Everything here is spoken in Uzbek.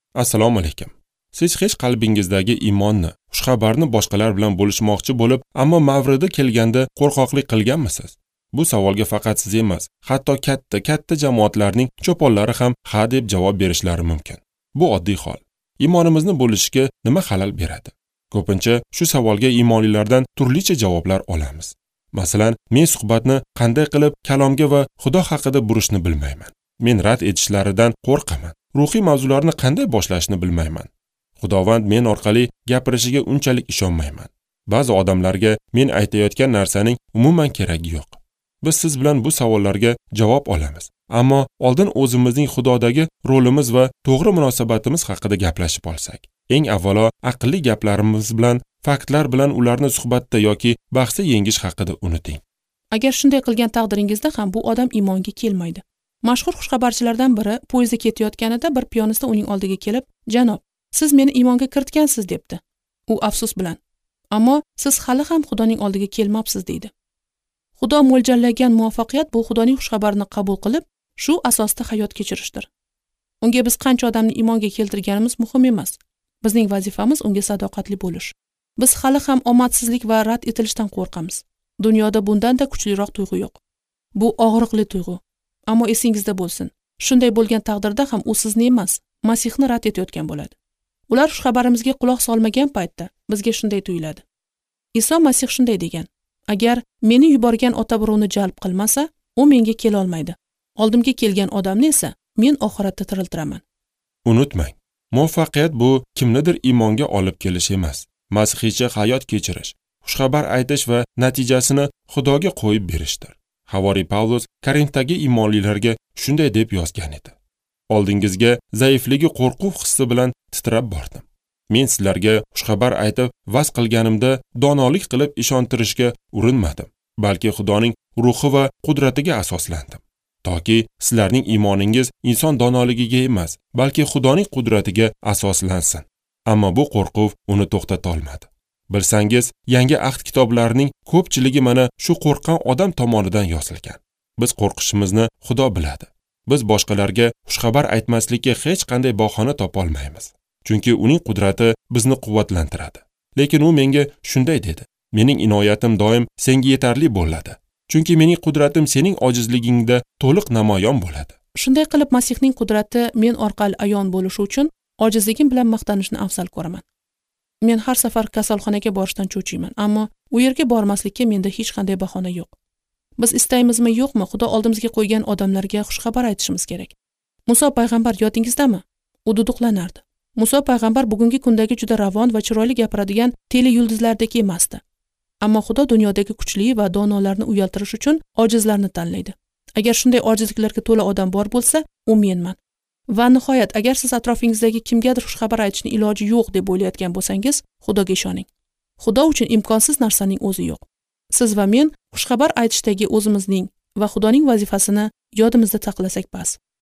Assalomu alaykum. Siz hech qalbingizdagi iymonni, xushxabarni boshqalar bilan bo'lishmoqchi bo'lib, ammo mavridi kelganda qo'rqoqlik qilganmisiz? Bu savolga faqat siz emas, hatto katta jamoatlarning cho'ponlari ham ha deb javob berishlari mumkin. Bu oddiy hol. Iymonimizni bo'lishga nima xalal beradi? Ko'pincha shu savolga iymonlilardan turlicha javoblar olamiz. Masalan, men suhbatni qanday qilib kalomga va Xudo haqida burishni bilmayman. Men rad etishlaridan qo'rqaman. Ruhiy mavzularni qanday boshlashni bilmayman. Xudovand men orqali gapirishiga unchalik ishonmayman. Ba'zi odamlarga men aytayotgan narsaning umuman keragi yo'q. Biz siz bilan bu savollarga javob olamiz. Ammo oldin o'zimizning Xudodagi rolimiz va to'g'ri munosabatimiz haqida gaplashib olsak. Eng avvalo aqlli gaplarimiz bilan, faktlar bilan ularni suhbatda yoki bahsda yengish haqida unuting. Agar shunday qilgan taqdiringizda ham bu odam iymonga kelmaydi. Mashhur xushxabarchilardan biri poyezdda ketayotganida bir piyonista uning oldiga kelib, "Janob, siz meni iymonga kiritgansiz", debdi. U afsus bilan, "Ammo siz hali ham Xudoning oldiga kelmabsiz", deydi. Xudo mo'ljallagan muvaffaqiyat bu Xudoning xushxabarini qabul qilib, shu asosda hayot kechirishdir. Unga biz qancha odamni iymonga keltirganimiz muhim emas. Bizning vazifamiz unga sadoqatli bo'lish. Biz hali ham omadsizlik va rad etilishdan qo'rqamiz. Dunyoda bundan-da kuchliroq tuyg'u yo'q. Bu og'riqli tuyg'u. Ammo esingizda bo'lsin, shunday bo'lgan taqdirda ham u sizni emas, Masihni rad etayotgan bo'ladi. Ular xushxabarimizga quloq solmagan paytda bizga shunday tuyuladi. Iso Masih shunday degan: "Agar meni yuborgan ota birovni jalb qilmasa, u menga kela olmaydi. Oldimga kelgan odamni esa men oxiratda tiriltiraman." Unutmang, muvaffaqiyat bu kimnidir iymonga olib kelish emas, masihiycha hayot kechirish, xushxabar aytish va natijasini Xudoga qo'yib berishdir. Havoriy Pavlus Korintdagi iymonlilarga shunday deb yozgan edi: "Oldingizga zaifligi qo'rquv hissi bilan titrab bordim. Men sizlarga xushxabar aytib va'z qilganimda donolik qilib ishontirishga urinmadim, balki Xudoning ruhi va qudratiga asoslandim, toki sizlarning iymoningiz inson donoligiga emas, balki Xudoning qudratiga asoslansin." Ammo bu qo'rquv uni to'xtata olmadi. Bilsangiz, yangi ahd kitoblarining ko'pchiligi mana shu qo'rqqan odam tomonidan yozilgan. Biz qo'rqishimizni Xudo biladi. Biz boshqalarga xushxabar aytmaslikka hech qanday bahona topa olmaymiz. Chunki uning qudrati bizni quvvatlantiradi. Lekin u menga shunday dedi: "Mening inoyatim doim senga yetarli bo'ladi. Chunki mening qudratim sening ojizligingda to'liq namoyon bo'ladi." Shunday qilib Masihning qudrati men orqali ayon bo'lishi uchun ojizligim bilan maqtanishni afzal ko'raman. Men har safar kasalxonaga borishdan cho'chiyman, ammo u yerga bormaslikka menda hech qanday bahona yo'q. Biz istaymizmi yo'qmi, Xudo oldimizga qo'ygan odamlarga xushxabar aytishimiz kerak. Muso payg'ambar yodingizdami? U duduqlanardi. Muso payg'ambar bugungi kundagi juda ravon va chiroyli gapiradigan tele yulduzlardek emasdi. Ammo Xudo dunyodagi kuchli va donolarni uyaltirish uchun ojizlarni tanlaydi. Agar shunday ojizliklarga to'la odam bor bo'lsa, u menman. Va nihoyat, agar siz atrofingizdagi kimgadir xushxabar aytishni iloji yo'q deb o'ylayotgan bo'lsangiz, Xudoga ishoning. Xudo uchun imkonsiz narsaning o'zi yo'q. Siz va men xushxabar aytishdagi o'zimizning va Xudoning vazifasini yodimizda saqlasak bas.